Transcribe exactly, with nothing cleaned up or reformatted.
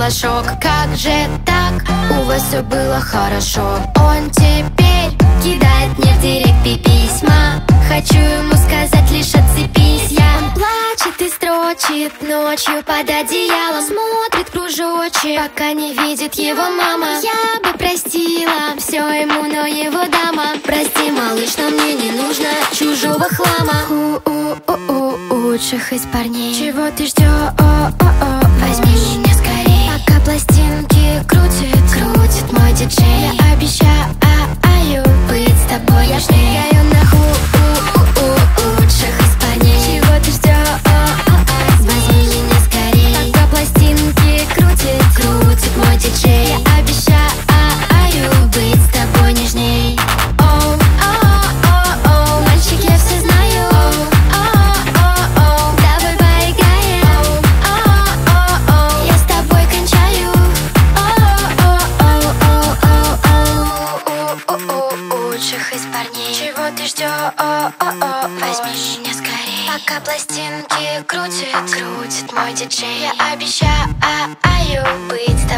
флажок. Как же так? У вас все было хорошо. Он теперь кидает мне в директ письма. Хочу ему сказать лишь отцепись. Я Он плачет и строчит ночью под одеялом, смотрит кружочек, пока не видит его мама. Я бы простила все ему, но его дама. Прости, малыш, но мне не нужно чужого хлама. У-у-у-у, лучших из парней. Чего ты ждешь? Возьми меня скорей. Пока пластинки крутит, крутит мой диджей. Я обещаю быть с тобой нежней. Я на ху-у-у-у, лучших из парней. Чего ты ждешь? Возьми меня скорей. Пока пластинки крутит, крутит мой диджей. Я обещаю быть с тобой нежней. Чего ты ждешь? Возьми меня скорей. Пока пластинки крутит, крутит мой диджей. Я обещаю быть с тобой.